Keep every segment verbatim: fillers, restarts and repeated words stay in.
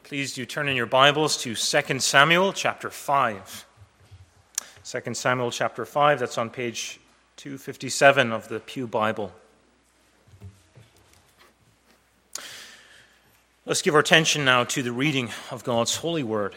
Please do turn in your Bibles to Second Samuel chapter five. Second Samuel chapter five, that's on page two fifty-seven of the Pew Bible. Let's give our attention now to the reading of God's holy word.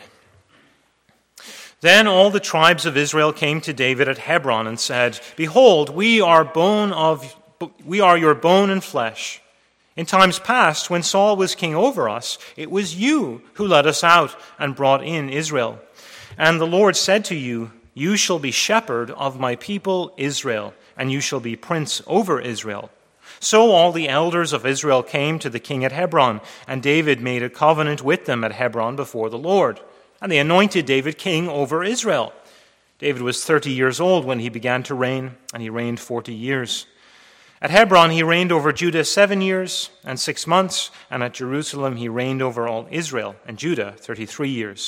Then all the tribes of Israel came to David at Hebron and said, "Behold, we are bone of we are your bone and flesh. In times past, when Saul was king over us, it was you who led us out and brought in Israel. And the Lord said to you, 'You shall be shepherd of my people Israel, and you shall be prince over Israel.' So all the elders of Israel came to the king at Hebron, and David made a covenant with them at Hebron before the Lord. And they anointed David king over Israel. David was thirty years old when he began to reign, and he reigned forty years. At Hebron he reigned over Judah seven years and six months, and at Jerusalem he reigned over all Israel and Judah thirty-three years.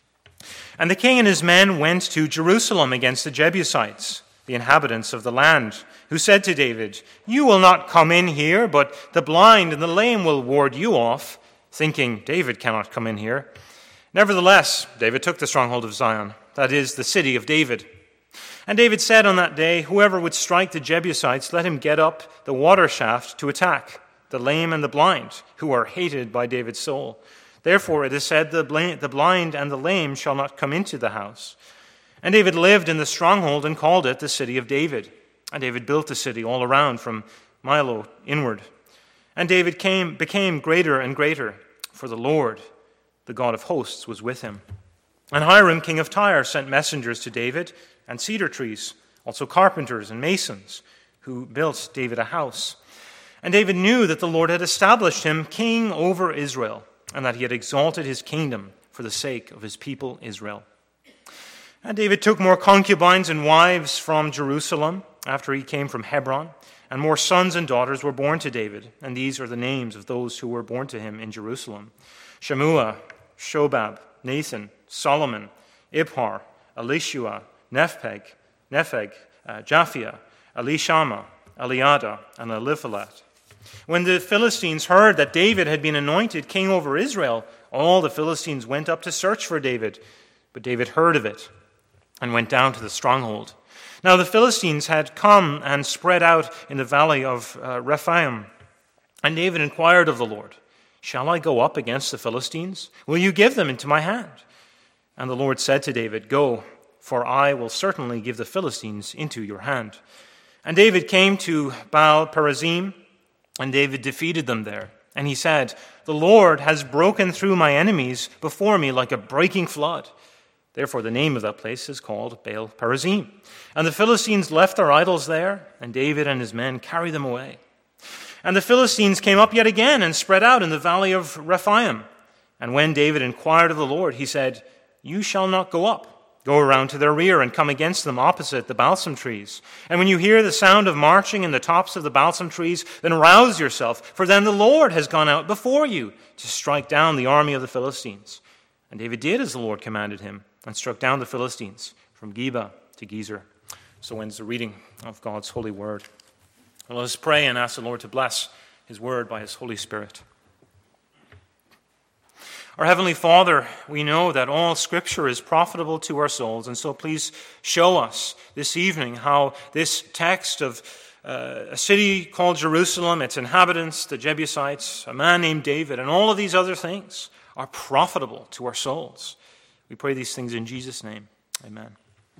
And the king and his men went to Jerusalem against the Jebusites, the inhabitants of the land, who said to David, 'You will not come in here, but the blind and the lame will ward you off,' thinking, 'David cannot come in here.' Nevertheless, David took the stronghold of Zion, that is, the city of David. And David said on that day, 'Whoever would strike the Jebusites, let him get up the water shaft to attack the lame and the blind, who are hated by David's soul. Therefore it is said, the blind and the lame shall not come into the house.' And David lived in the stronghold and called it the city of David. And David built the city all around from Millo inward. And David came, became greater and greater, for the Lord, the God of hosts, was with him. And Hiram, king of Tyre, sent messengers to David, and cedar trees, also carpenters and masons, who built David a house. And David knew that the Lord had established him king over Israel, and that he had exalted his kingdom for the sake of his people Israel. And David took more concubines and wives from Jerusalem after he came from Hebron, and more sons and daughters were born to David, and these are the names of those who were born to him in Jerusalem: Shammua, Shobab, Nathan, Solomon, Ibhar, Elishua, Nepheg, Nepheg, uh, Japhia, Elishama, Eliada, and Eliphalet. When the Philistines heard that David had been anointed king over Israel, all the Philistines went up to search for David. But David heard of it and went down to the stronghold. Now the Philistines had come and spread out in the valley of uh, Rephaim. And David inquired of the Lord, "Shall I go up against the Philistines? Will you give them into my hand?" And the Lord said to David, "Go, for I will certainly give the Philistines into your hand." And David came to Baal Perazim, and David defeated them there. And he said, "The Lord has broken through my enemies before me like a breaking flood." Therefore the name of that place is called Baal Perazim. And the Philistines left their idols there, and David and his men carried them away. And the Philistines came up yet again and spread out in the valley of Rephaim. And when David inquired of the Lord, he said, "You shall not go up. Go around to their rear and come against them opposite the balsam trees. And when you hear the sound of marching in the tops of the balsam trees, then rouse yourself, for then the Lord has gone out before you to strike down the army of the Philistines." And David did as the Lord commanded him, and struck down the Philistines from Geba to Gezer. So ends the reading of God's holy word. Well, let us pray and ask the Lord to bless his word by his Holy Spirit. Our Heavenly Father, we know that all Scripture is profitable to our souls, and so please show us this evening how this text of uh, a city called Jerusalem, its inhabitants, the Jebusites, a man named David, and all of these other things are profitable to our souls. We pray these things in Jesus' name. Amen.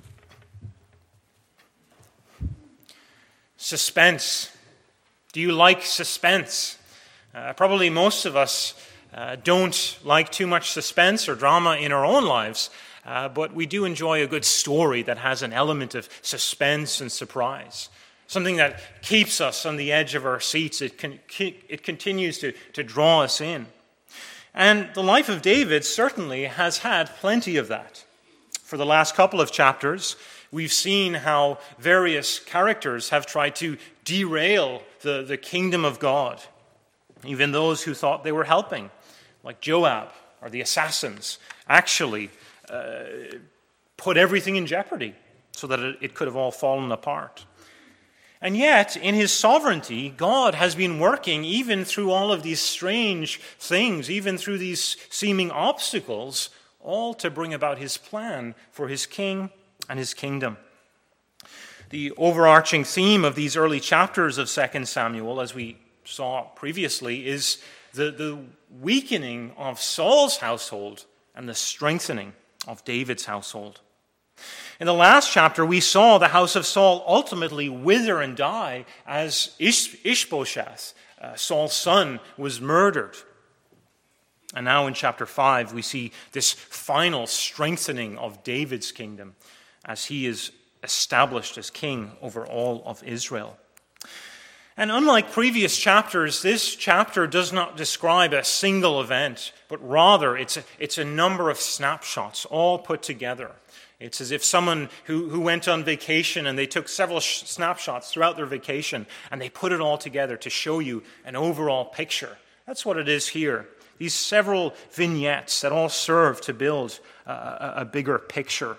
Suspense. Do you like suspense? Uh, probably most of us Uh, don't like too much suspense or drama in our own lives, uh, but we do enjoy a good story that has an element of suspense and surprise, something that keeps us on the edge of our seats. It, can, it continues to, to draw us in. And the life of David certainly has had plenty of that. For the last couple of chapters, we've seen how various characters have tried to derail the, the kingdom of God, even those who thought they were helping, like Joab or the assassins, actually uh, put everything in jeopardy so that it, it could have all fallen apart. And yet, in his sovereignty, God has been working even through all of these strange things, even through these seeming obstacles, all to bring about his plan for his king and his kingdom. The overarching theme of these early chapters of Second Samuel, as we saw previously, is the, the weakening of Saul's household and the strengthening of David's household. In the last chapter, we saw the house of Saul ultimately wither and die as Ish- Ishbosheth, uh, Saul's son, was murdered. And now in chapter five, we see this final strengthening of David's kingdom as he is established as king over all of Israel. And unlike previous chapters, this chapter does not describe a single event, but rather it's a, it's a number of snapshots all put together. It's as if someone who, who went on vacation and they took several sh- snapshots throughout their vacation and they put it all together to show you an overall picture. That's what it is here. These several vignettes that all serve to build a, a, a bigger picture.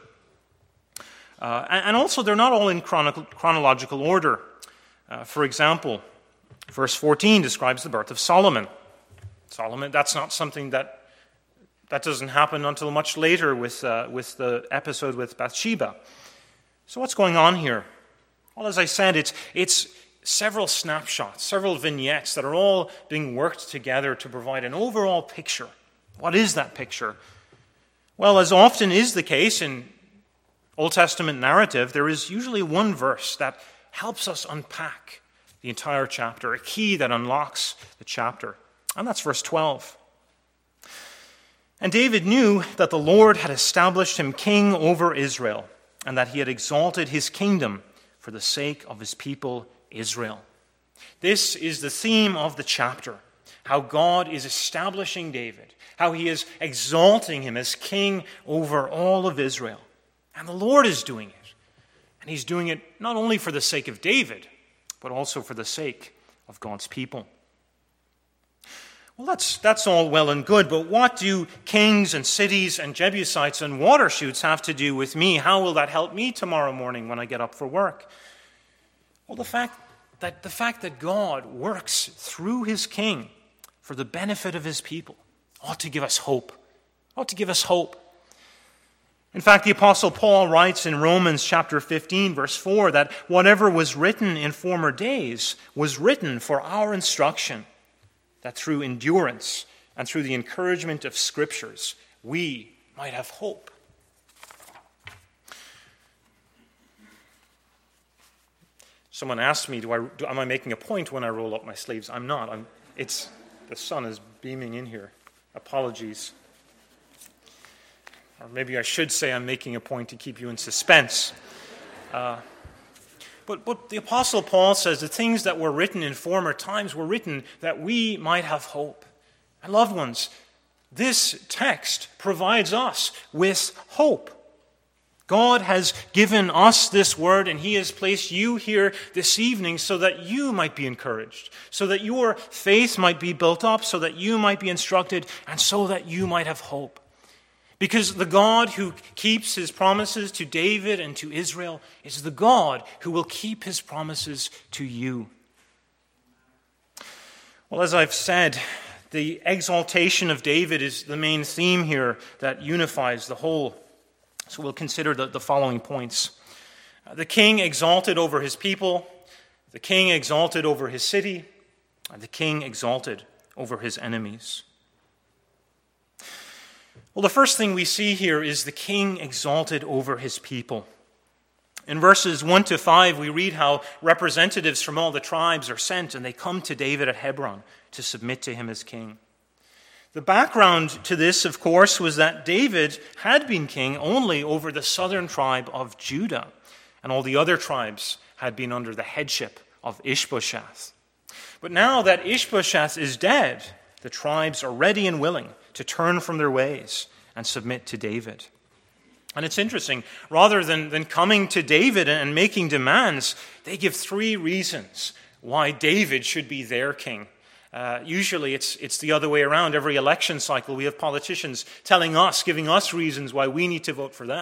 Uh, and also, they're not all in chrono- chronological order. Uh, for example, verse fourteen describes the birth of Solomon. Solomon, that's not something that that doesn't happen until much later with uh, with the episode with Bathsheba. So what's going on here? Well, as I said, it's it's several snapshots, several vignettes that are all being worked together to provide an overall picture. What is that picture? Well, as often is the case in Old Testament narrative, there is usually one verse that helps us unpack the entire chapter, a key that unlocks the chapter. And that's verse twelve. And David knew that the Lord had established him king over Israel, and that he had exalted his kingdom for the sake of his people Israel. This is the theme of the chapter, how God is establishing David, how he is exalting him as king over all of Israel. And the Lord is doing it. And he's doing it not only for the sake of David, but also for the sake of God's people. Well, that's, that's all well and good, but what do kings and cities and Jebusites and water chutes have to do with me? How will that help me tomorrow morning when I get up for work? Well, the fact that, the fact that God works through his king for the benefit of his people ought to give us hope. Ought to give us hope. In fact, the Apostle Paul writes in Romans chapter fifteen, verse four, that whatever was written in former days was written for our instruction, that through endurance and through the encouragement of Scriptures, we might have hope. Someone asked me, do I, do, am I making a point when I roll up my sleeves? I'm not. I'm, it's, the sun is beaming in here. Apologies. Or maybe I should say I'm making a point to keep you in suspense. Uh, but, but the Apostle Paul says the things that were written in former times were written that we might have hope. And loved ones, this text provides us with hope. God has given us this word, and he has placed you here this evening so that you might be encouraged, so that your faith might be built up, so that you might be instructed, and so that you might have hope. Because the God who keeps his promises to David and to Israel is the God who will keep his promises to you. Well, as I've said, the exaltation of David is the main theme here that unifies the whole. So we'll consider the, the following points. Uh, the king exalted over his people, the king exalted over his city, and the king exalted over his enemies. Well, the first thing we see here is the king exalted over his people. In verses one to five, we read how representatives from all the tribes are sent, and they come to David at Hebron to submit to him as king. The background to this, of course, was that David had been king only over the southern tribe of Judah, and all the other tribes had been under the headship of Ishbosheth. But now that Ishbosheth is dead, the tribes are ready and willing to turn from their ways and submit to David. And it's interesting, rather than, than coming to David and making demands, they give three reasons why David should be their king. Uh, usually it's it's the other way around. Every election cycle we have politicians telling us, giving us reasons why we need to vote for them.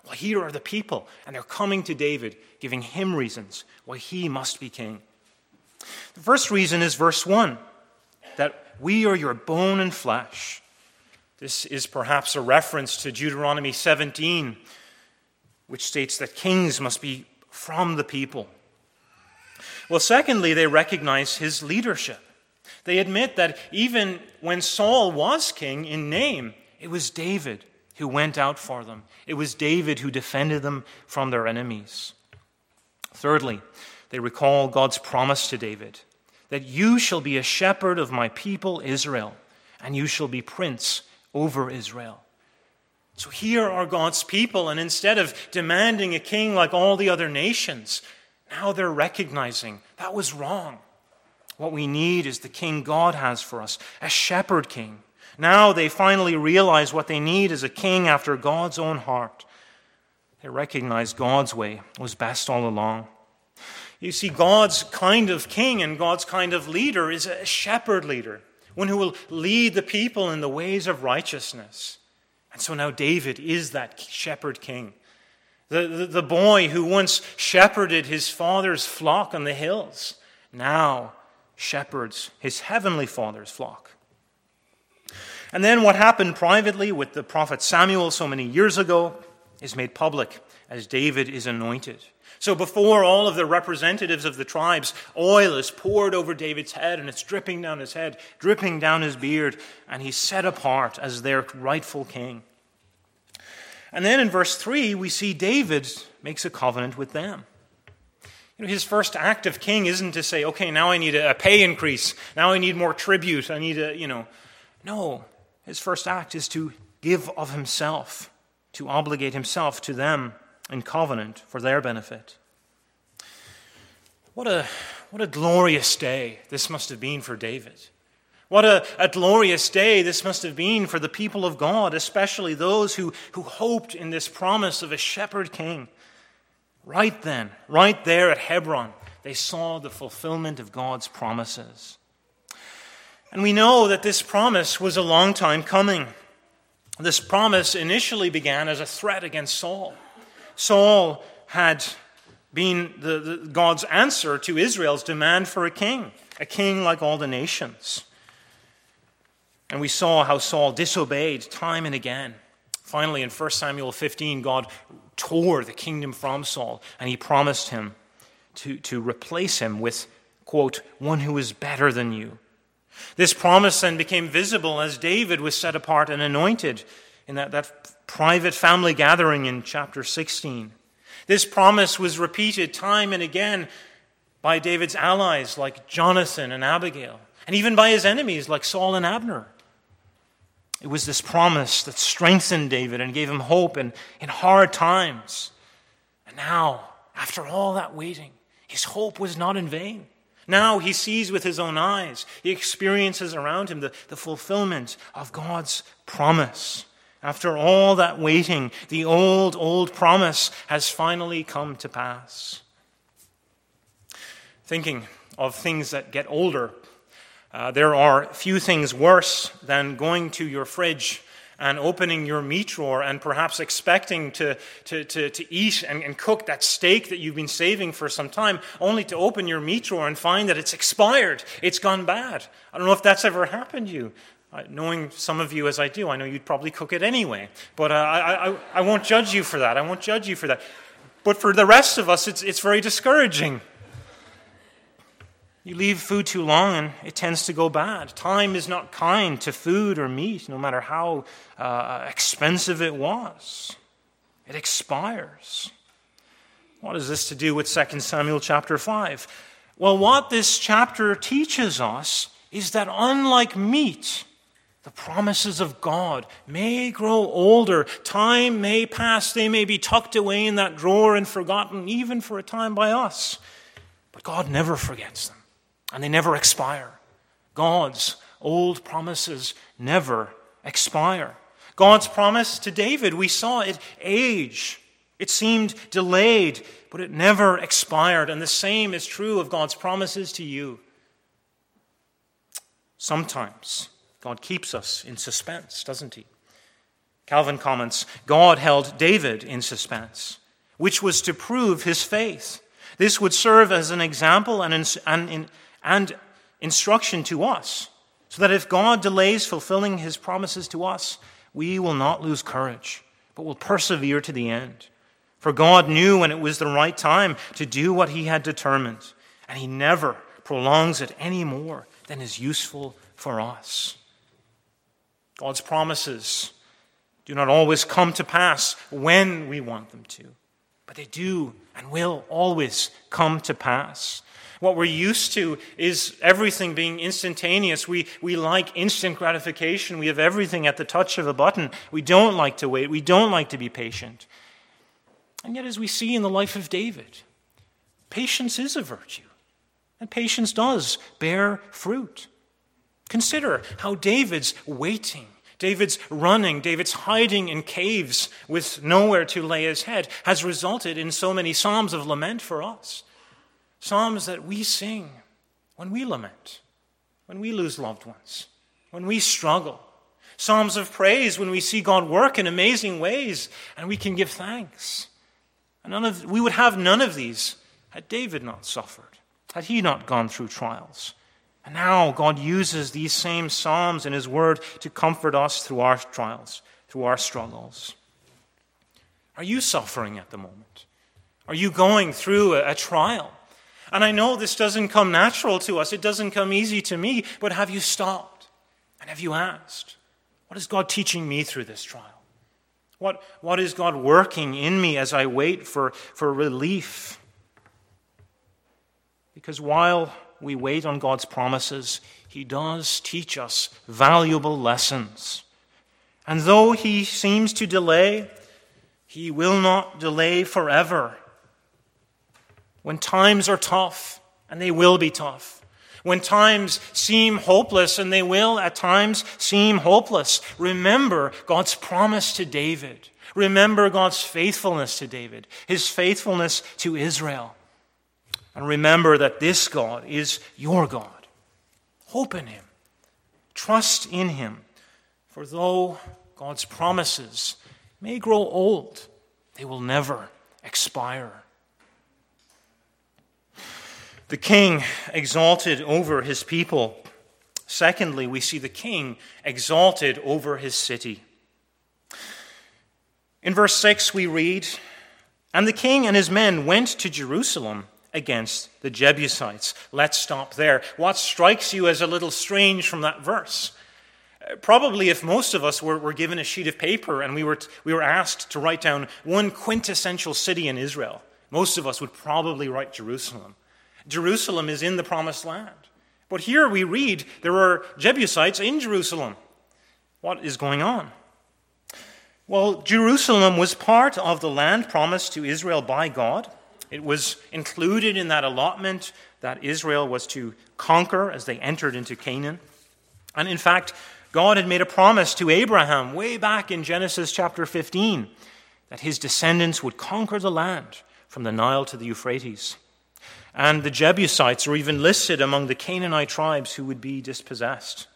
Well, here are the people, and they're coming to David, giving him reasons why he must be king. The first reason is verse one, that we are your bone and flesh. This is perhaps a reference to Deuteronomy seventeen, which states that kings must be from the people. Well, secondly, they recognize his leadership. They admit that even when Saul was king in name, it was David who went out for them. It was David who defended them from their enemies. Thirdly, they recall God's promise to David, that you shall be a shepherd of my people Israel, and you shall be prince over Israel. So here are God's people, and instead of demanding a king like all the other nations, now they're recognizing that was wrong. What we need is the king God has for us, a shepherd king. Now they finally realize what they need is a king after God's own heart. They recognize God's way was best all along. You see, God's kind of king and God's kind of leader is a shepherd leader, one who will lead the people in the ways of righteousness. And so now David is that shepherd king. The, the, the boy who once shepherded his father's flock on the hills now shepherds his heavenly Father's flock. And then what happened privately with the prophet Samuel so many years ago is made public as David is anointed. So before all of the representatives of the tribes, oil is poured over David's head, and it's dripping down his head, dripping down his beard, and he's set apart as their rightful king. And then in verse three, we see David makes a covenant with them. You know, his first act of king isn't to say, okay, now I need a pay increase. Now I need more tribute. I need a, you know. No, his first act is to give of himself, to obligate himself to them in covenant for their benefit. What a, what a glorious day this must have been for David. What a, a glorious day this must have been for the people of God, especially those who, who hoped in this promise of a shepherd king. Right then, right there at Hebron, they saw the fulfillment of God's promises. And we know that this promise was a long time coming. This promise initially began as a threat against Saul. Saul had been the, the, God's answer to Israel's demand for a king, a king like all the nations. And we saw how Saul disobeyed time and again. Finally, in First Samuel fifteen, God tore the kingdom from Saul, and he promised him to, to replace him with, quote, one who is better than you. This promise then became visible as David was set apart and anointed in that, that private family gathering in chapter sixteen. This promise was repeated time and again by David's allies like Jonathan and Abigail, and even by his enemies like Saul and Abner. It was this promise that strengthened David and gave him hope in, in hard times. And now, after all that waiting, his hope was not in vain. Now he sees with his own eyes, he experiences around him the, the fulfillment of God's promise. After all that waiting, the old, old promise has finally come to pass. Thinking of things that get older, Uh, there are few things worse than going to your fridge and opening your meat drawer and perhaps expecting to, to, to, to eat and, and cook that steak that you've been saving for some time, only to open your meat drawer and find that it's expired, it's gone bad. I don't know if that's ever happened to you. Uh, knowing some of you as I do, I know you'd probably cook it anyway. But uh, I, I, I won't judge you for that. I won't judge you for that. But for the rest of us, it's, it's very discouraging. You leave food too long and it tends to go bad. Time is not kind to food or meat, no matter how uh, expensive it was. It expires. What has this to do with Second Samuel chapter five? Well, what this chapter teaches us is that unlike meat, the promises of God may grow older. Time may pass. They may be tucked away in that drawer and forgotten, even for a time by us. But God never forgets them. And they never expire. God's old promises never expire. God's promise to David, we saw it age. It seemed delayed, but it never expired. And the same is true of God's promises to you. Sometimes God keeps us in suspense, doesn't he? Calvin comments, God held David in suspense, which was to prove his faith. This would serve as an example and, and, and instruction to us, so that if God delays fulfilling his promises to us, we will not lose courage, but will persevere to the end. For God knew when it was the right time to do what he had determined, and he never prolongs it any more than is useful for us. God's promises do not always come to pass when we want them to, but they do and will always come to pass. What we're used to is everything being instantaneous. We, we like instant gratification. We have everything at the touch of a button. We don't like to wait. We don't like to be patient. And yet, as we see in the life of David, patience is a virtue, and patience does bear fruit. Consider how David's waiting, David's running, David's hiding in caves with nowhere to lay his head has resulted in so many psalms of lament for us. Psalms that we sing when we lament, when we lose loved ones, when we struggle. Psalms of praise when we see God work in amazing ways and we can give thanks. And none of, we would have none of these had David not suffered, had he not gone through trials. And now God uses these same psalms in his word to comfort us through our trials, through our struggles. Are you suffering at the moment? Are you going through a, a trial? And I know this doesn't come natural to us. It doesn't come easy to me. But have you stopped? And have you asked, what is God teaching me through this trial? What, what is God working in me as I wait for, for relief? Because while we wait on God's promises, he does teach us valuable lessons. And though he seems to delay, he will not delay forever. When times are tough, and they will be tough, when times seem hopeless, and they will at times seem hopeless, remember God's promise to David. Remember God's faithfulness to David, his faithfulness to Israel. And remember that this God is your God. Hope in him. Trust in him. For though God's promises may grow old, they will never expire. The king exalted over his people. Secondly, we see the king exalted over his city. In verse six we read, "And the king and his men went to Jerusalem against the Jebusites." Let's stop there. What strikes you as a little strange from that verse? Probably if most of us were, were given a sheet of paper and we were, t- we were asked to write down one quintessential city in Israel, most of us would probably write Jerusalem. Jerusalem is in the promised land. But here we read there are Jebusites in Jerusalem. What is going on? Well, Jerusalem was part of the land promised to Israel by God. It was included in that allotment that Israel was to conquer as they entered into Canaan. And in fact, God had made a promise to Abraham way back in Genesis chapter fifteen that his descendants would conquer the land from the Nile to the Euphrates. And the Jebusites are even listed among the Canaanite tribes who would be dispossessed.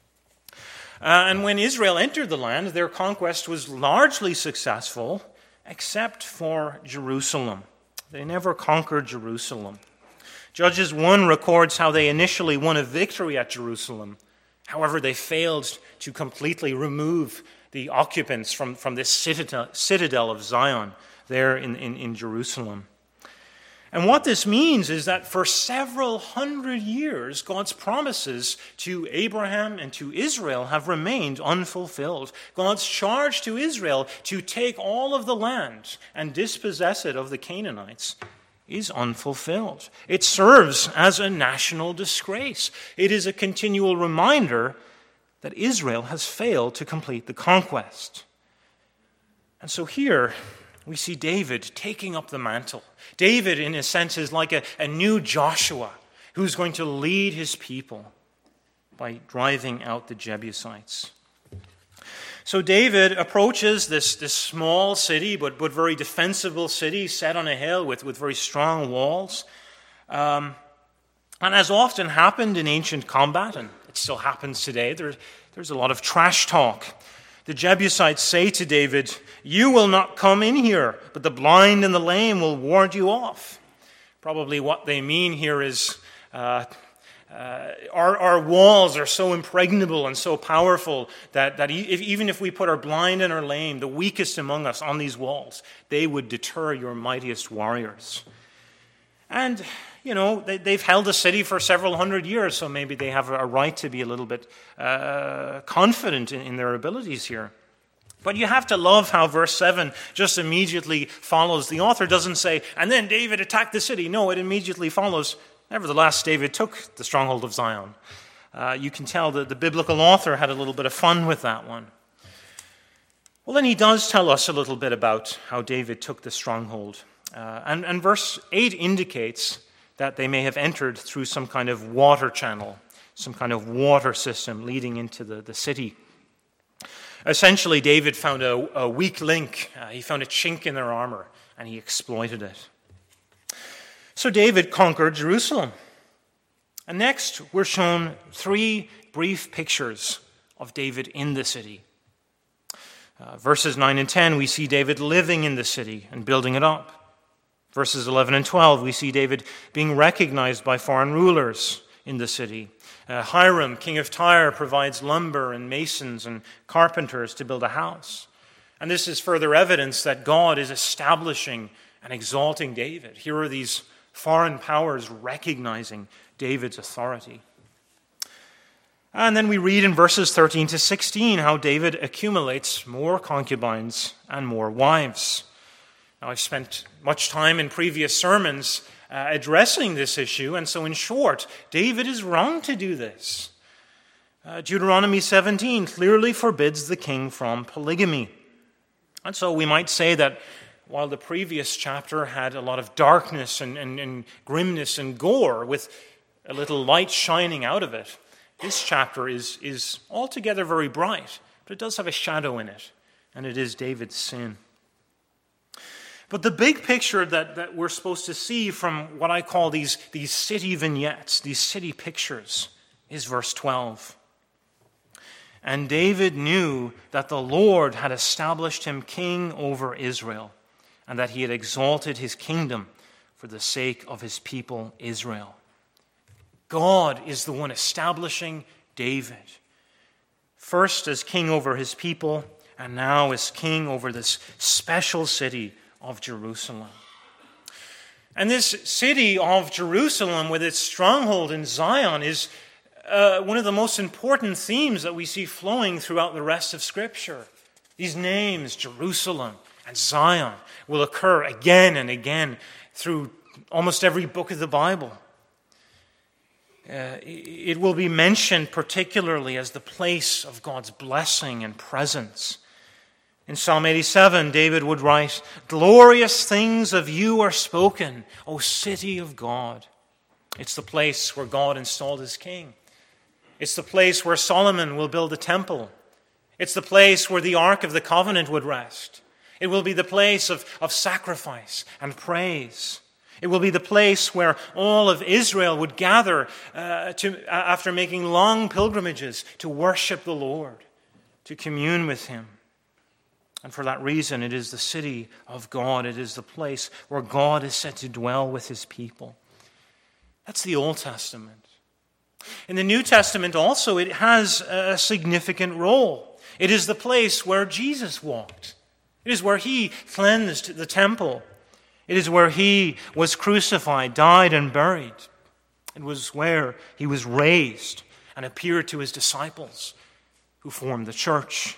Uh, and when Israel entered the land, their conquest was largely successful, except for Jerusalem. They never conquered Jerusalem. Judges one records how they initially won a victory at Jerusalem. However, they failed to completely remove the occupants from, from this citadel, citadel of Zion there in, in, in Jerusalem. And what this means is that for several hundred years, God's promises to Abraham and to Israel have remained unfulfilled. God's charge to Israel to take all of the land and dispossess it of the Canaanites is unfulfilled. It serves as a national disgrace. It is a continual reminder that Israel has failed to complete the conquest. And so here we see David taking up the mantle. David, in a sense, is like a, a new Joshua who's going to lead his people by driving out the Jebusites. So David approaches this, this small city, but, but very defensible city, set on a hill with, with very strong walls. Um, and as often happened in ancient combat, and it still happens today, there, there's a lot of trash talk. The Jebusites say to David, "You will not come in here, but the blind and the lame will ward you off." Probably what they mean here is uh, uh, our, our walls are so impregnable and so powerful that, that if, even if we put our blind and our lame, the weakest among us, on these walls, they would deter your mightiest warriors. And, you know, they, they've held the city for several hundred years, so maybe they have a right to be a little bit uh, confident in, in their abilities here. But you have to love how verse seven just immediately follows. The author doesn't say, "And then David attacked the city." No, it immediately follows, "Nevertheless, David took the stronghold of Zion." Uh, you can tell that the biblical author had a little bit of fun with that one. Well, then he does tell us a little bit about how David took the stronghold. Uh, and, and verse eight indicates that they may have entered through some kind of water channel, some kind of water system leading into the, the city. Essentially, David found a, a weak link. Uh, he found a chink in their armor, and he exploited it. So David conquered Jerusalem. And next, we're shown three brief pictures of David in the city. Uh, verses nine and ten, we see David living in the city and building it up. Verses eleven and twelve, we see David being recognized by foreign rulers in the city. Uh, Hiram, king of Tyre, provides lumber and masons and carpenters to build a house. And this is further evidence that God is establishing and exalting David. Here are these foreign powers recognizing David's authority. And then we read in verses thirteen to sixteen how David accumulates more concubines and more wives. Now, I've spent much time in previous sermons uh, addressing this issue, and so in short, David is wrong to do this. Uh, Deuteronomy seventeen clearly forbids the king from polygamy. And so we might say that while the previous chapter had a lot of darkness and, and, and grimness and gore with a little light shining out of it, this chapter is, is altogether very bright, but it does have a shadow in it, and it is David's sin. But the big picture that, that we're supposed to see from what I call these, these city vignettes, these city pictures, is verse twelve. And David knew that the Lord had established him king over Israel, and that he had exalted his kingdom for the sake of his people Israel. God is the one establishing David, first as king over his people, and now as king over this special city of Jerusalem. And this city of Jerusalem, with its stronghold in Zion, is uh, one of the most important themes that we see flowing throughout the rest of Scripture. These names, Jerusalem and Zion, will occur again and again through almost every book of the Bible. Uh, it will be mentioned particularly as the place of God's blessing and presence. In Psalm eighty-seven, David would write, "Glorious things of you are spoken, O city of God." It's the place where God installed his king. It's the place where Solomon will build a temple. It's the place where the Ark of the Covenant would rest. It will be the place of, of sacrifice and praise. It will be the place where all of Israel would gather uh, to, uh, after making long pilgrimages to worship the Lord, to commune with him. And for that reason, it is the city of God. It is the place where God is said to dwell with his people. That's the Old Testament. In the New Testament also, it has a significant role. It is the place where Jesus walked. It is where he cleansed the temple. It is where he was crucified, died, and buried. It was where he was raised and appeared to his disciples who formed the church.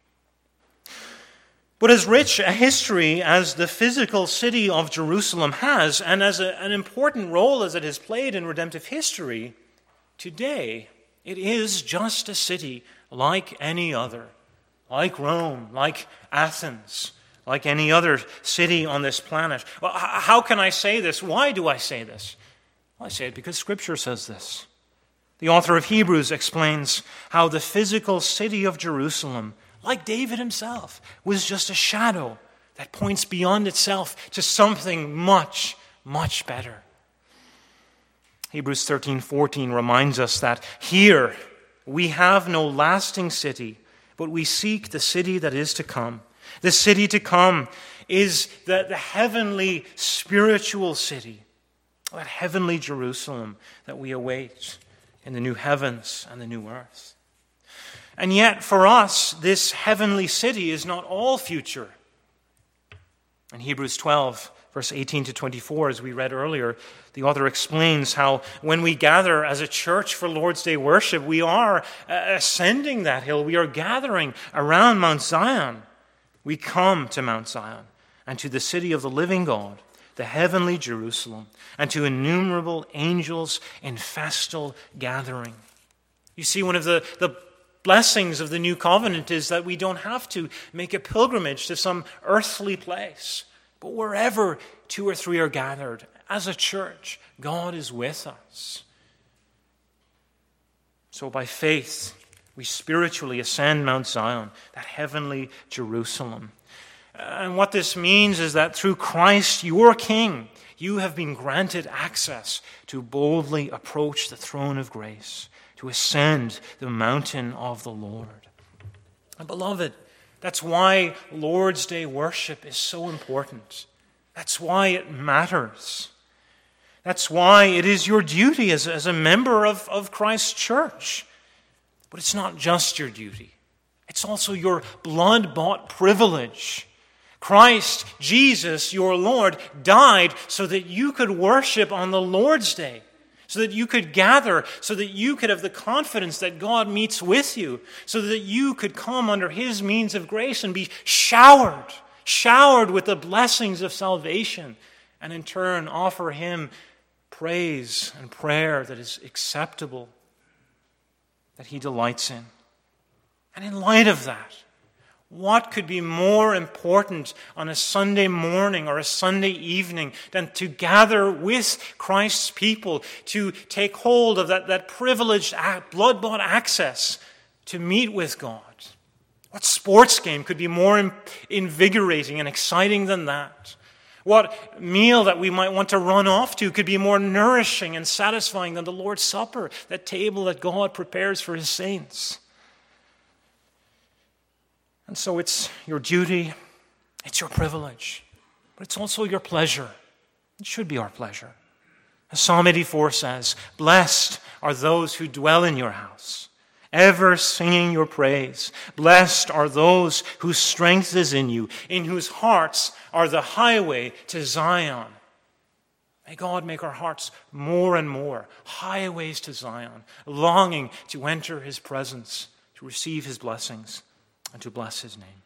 But as rich a history as the physical city of Jerusalem has, and as a, an important role as it has played in redemptive history, today it is just a city like any other, like Rome, like Athens, like any other city on this planet. Well, how can I say this? Why do I say this? Well, I say it because Scripture says this. The author of Hebrews explains how the physical city of Jerusalem, like David himself, was just a shadow that points beyond itself to something much, much better. Hebrews thirteen fourteen reminds us that here we have no lasting city, but we seek the city that is to come. The city to come is the, the heavenly spiritual city, that heavenly Jerusalem that we await in the new heavens and the new earth. And yet, for us, this heavenly city is not all future. In Hebrews twelve, verse eighteen to twenty-four, as we read earlier, the author explains how when we gather as a church for Lord's Day worship, we are ascending that hill. We are gathering around Mount Zion. We come to Mount Zion and to the city of the living God, the heavenly Jerusalem, and to innumerable angels in festal gathering. You see, one of the, the blessings of the new covenant is that we don't have to make a pilgrimage to some earthly place, but wherever two or three are gathered, as a church, God is with us. So by faith, we spiritually ascend Mount Zion, that heavenly Jerusalem. And what this means is that through Christ, your King, you have been granted access to boldly approach the throne of grace, to ascend the mountain of the Lord. And beloved, that's why Lord's Day worship is so important. That's why it matters. That's why it is your duty as, as a member of, of Christ's church. But it's not just your duty. It's also your blood-bought privilege. Christ, Jesus, your Lord, died so that you could worship on the Lord's Day, so that you could gather, so that you could have the confidence that God meets with you, so that you could come under His means of grace and be showered, showered with the blessings of salvation, and in turn offer Him praise and prayer that is acceptable, that He delights in. And in light of that, what could be more important on a Sunday morning or a Sunday evening than to gather with Christ's people, to take hold of that, that privileged, blood-bought access to meet with God? What sports game could be more invigorating and exciting than that? What meal that we might want to run off to could be more nourishing and satisfying than the Lord's Supper, that table that God prepares for His saints? And so it's your duty, it's your privilege, but it's also your pleasure. It should be our pleasure. As Psalm eighty-four says, "Blessed are those who dwell in your house, ever singing your praise. Blessed are those whose strength is in you, in whose hearts are the highway to Zion." May God make our hearts more and more highways to Zion, longing to enter His presence, to receive His blessings, and to bless His name.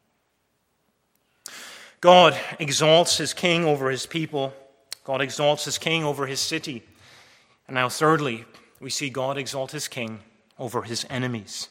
God exalts His King over His people. God exalts His King over His city. And now thirdly, we see God exalt His King over His enemies.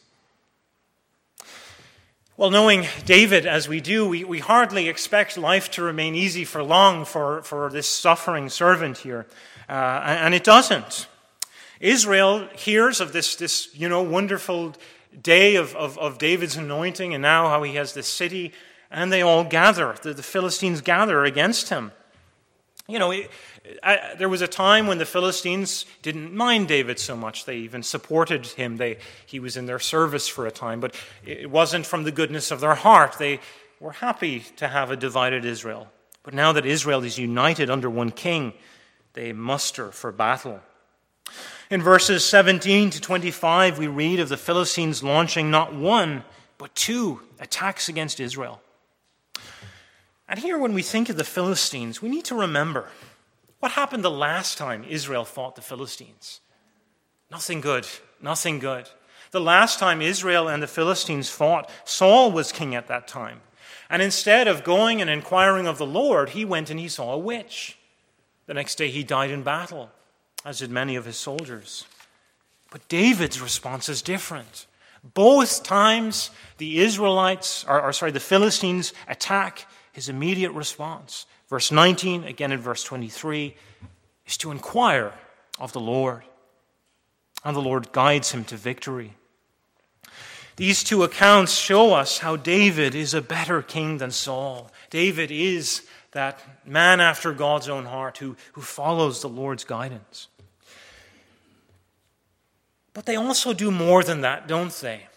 Well, knowing David as we do, we, we hardly expect life to remain easy for long for, for this suffering servant here. Uh, and it doesn't. Israel hears of this, this you know, wonderful day of, of, of David's anointing, and now how he has this city, and they all gather. The, the Philistines gather against him. You know, it, I, there was a time when the Philistines didn't mind David so much. They even supported him. They, he was in their service for a time, but it wasn't from the goodness of their heart. They were happy to have a divided Israel. But now that Israel is united under one king, they muster for battle. In verses seventeen to twenty-five, we read of the Philistines launching not one, but two attacks against Israel. And here, when we think of the Philistines, we need to remember what happened the last time Israel fought the Philistines. Nothing good, nothing good. The last time Israel and the Philistines fought, Saul was king at that time. And instead of going and inquiring of the Lord, he went and he saw a witch. The next day he died in battle, as did many of his soldiers. But David's response is different. Both times the Israelites, or, or sorry, the Philistines attack, his immediate response, verse nineteen, again in verse twenty-three, is to inquire of the Lord. And the Lord guides him to victory. These two accounts show us how David is a better king than Saul. David is that man after God's own heart who, who follows the Lord's guidance. But they also do more than that, don't they?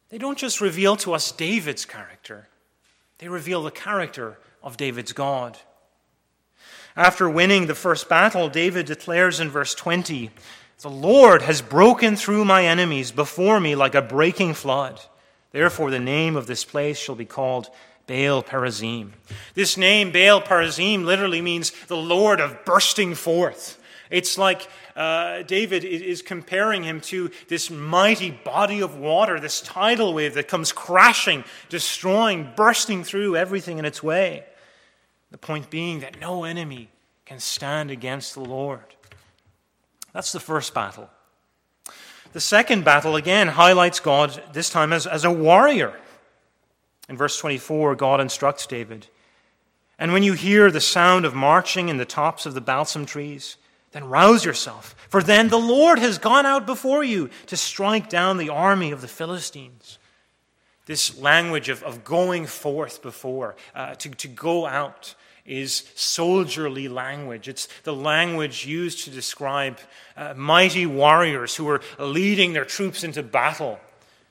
they don't just reveal to us David's character. They reveal the character of David's God. After winning the first battle, David declares in verse twenty, "The Lord has broken through my enemies before me like a breaking flood. Therefore the name of this place shall be called Baal Perazim." This name, Baal Perazim, literally means the Lord of bursting forth. It's like uh, David is comparing him to this mighty body of water, this tidal wave that comes crashing, destroying, bursting through everything in its way. The point being that no enemy can stand against the Lord. That's the first battle. The second battle, again, highlights God, this time as, as a warrior. In verse twenty-four, God instructs David, "And when you hear the sound of marching in the tops of the balsam trees, then rouse yourself, for then the Lord has gone out before you to strike down the army of the Philistines." This language of, of going forth before, uh, to, to go out, is soldierly language. It's the language used to describe uh, mighty warriors who are leading their troops into battle.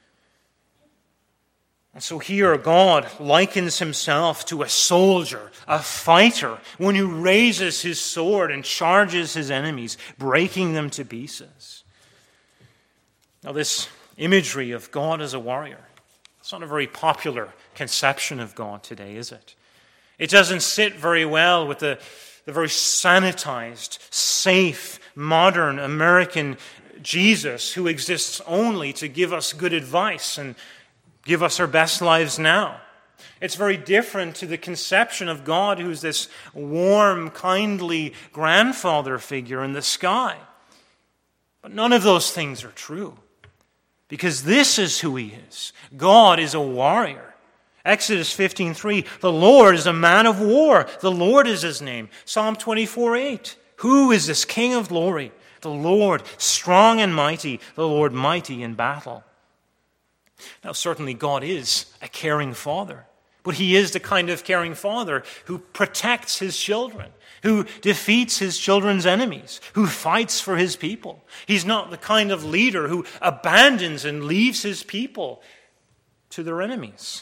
And so here God likens himself to a soldier, a fighter, one who raises his sword and charges his enemies, breaking them to pieces. Now this imagery of God as a warrior, it's not a very popular conception of God today, is it? It doesn't sit very well with the, the very sanitized, safe, modern American Jesus who exists only to give us good advice and give us our best lives now. It's very different to the conception of God who's this warm, kindly grandfather figure in the sky. But none of those things are true, because this is who he is. God is a warrior. Exodus fifteen three, "The Lord is a man of war. The Lord is his name." Psalm twenty-four eight, "Who is this King of glory? The Lord, strong and mighty, the Lord mighty in battle." Now, certainly God is a caring father, but he is the kind of caring father who protects his children, who defeats his children's enemies, who fights for his people. He's not the kind of leader who abandons and leaves his people to their enemies.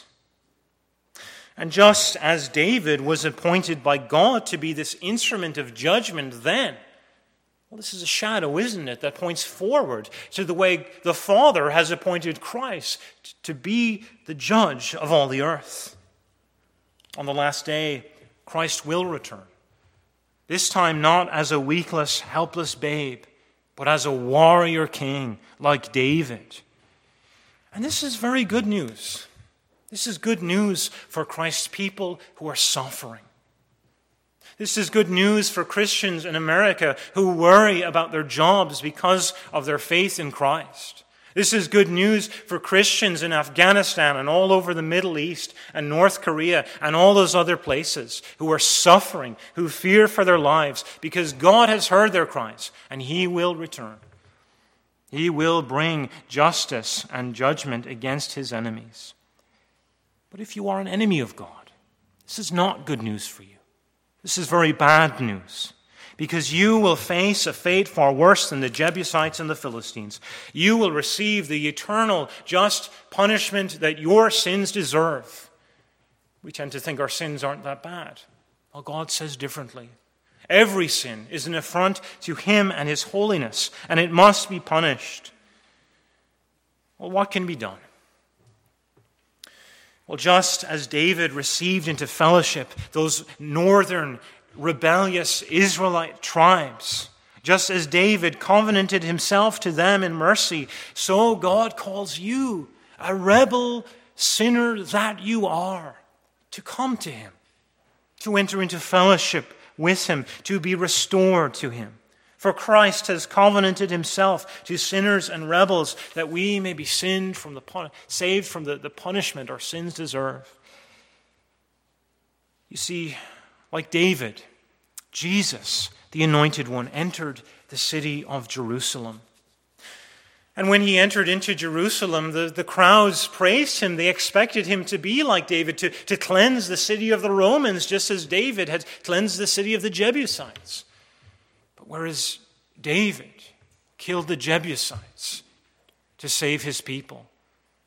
And just as David was appointed by God to be this instrument of judgment then, well, this is a shadow, isn't it, that points forward to the way the Father has appointed Christ to be the judge of all the earth. On the last day, Christ will return. This time not as a weakless, helpless babe, but as a warrior king like David. And this is very good news. This is good news for Christ's people who are suffering. This is good news for Christians in America who worry about their jobs because of their faith in Christ. This is good news for Christians in Afghanistan and all over the Middle East and North Korea and all those other places who are suffering, who fear for their lives, because God has heard their cries and he will return. He will bring justice and judgment against his enemies. But if you are an enemy of God, this is not good news for you. This is very bad news, because you will face a fate far worse than the Jebusites and the Philistines. You will receive the eternal just punishment that your sins deserve. We tend to think our sins aren't that bad. Well, God says differently. Every sin is an affront to him and his holiness, and it must be punished. Well, what can be done? Well, just as David received into fellowship those northern rebellious Israelite tribes, just as David covenanted himself to them in mercy, so God calls you, a rebel sinner that you are, to come to him, to enter into fellowship with him, to be restored to him. For Christ has covenanted himself to sinners and rebels that we may be sinned from the, saved from the, the punishment our sins deserve. You see, like David, Jesus, the Anointed One, entered the city of Jerusalem. And when he entered into Jerusalem, the, the crowds praised him. They expected him to be like David, to, to cleanse the city of the Romans, just as David had cleansed the city of the Jebusites. Whereas David killed the Jebusites to save his people,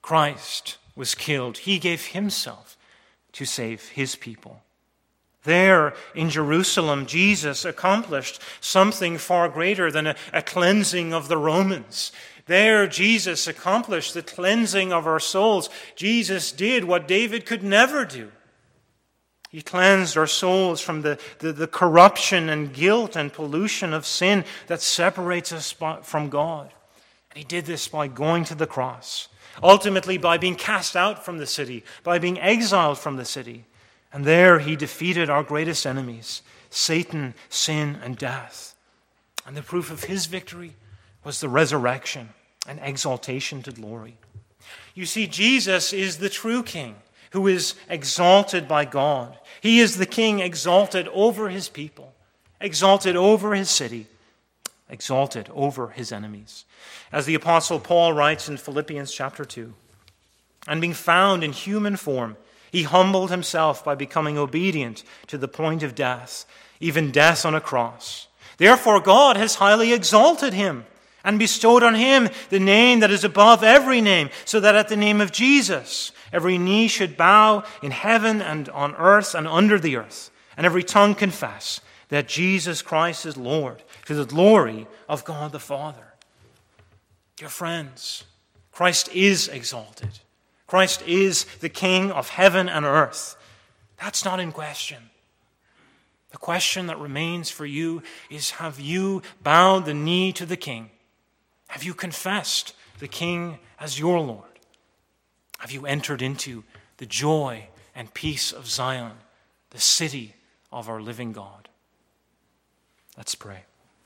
Christ was killed. He gave himself to save his people. There in Jerusalem, Jesus accomplished something far greater than a, a cleansing of the Romans. There, Jesus accomplished the cleansing of our souls. Jesus did what David could never do. He cleansed our souls from the, the, the corruption and guilt and pollution of sin that separates us from God. And he did this by going to the cross, ultimately by being cast out from the city, by being exiled from the city. And there he defeated our greatest enemies, Satan, sin, and death. And the proof of his victory was the resurrection and exaltation to glory. You see, Jesus is the true king who is exalted by God. He is the king exalted over his people, exalted over his city, exalted over his enemies. As the Apostle Paul writes in Philippians chapter two, and being found in human form, he humbled himself by becoming obedient to the point of death, even death on a cross. Therefore God has highly exalted him and bestowed on him the name that is above every name, so that at the name of Jesus every knee should bow in heaven and on earth and under the earth, and every tongue confess that Jesus Christ is Lord, to the glory of God the Father. Dear friends, Christ is exalted. Christ is the King of heaven and earth. That's not in question. The question that remains for you is, have you bowed the knee to the King? Have you confessed the King as your Lord? Have you entered into the joy and peace of Zion, the city of our living God? Let's pray.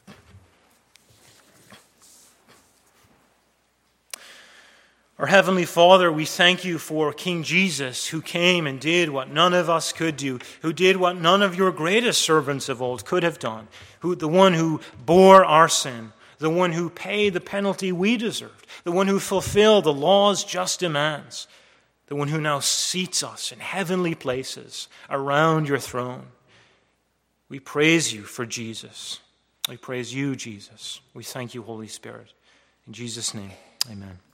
Our Heavenly Father, we thank you for King Jesus, who came and did what none of us could do, who did what none of your greatest servants of old could have done, who the one who bore our sin, the one who paid the penalty we deserved, the one who fulfilled the law's just demands, the one who now seats us in heavenly places around your throne. We praise you for Jesus. We praise you, Jesus. We thank you, Holy Spirit. In Jesus' name, amen.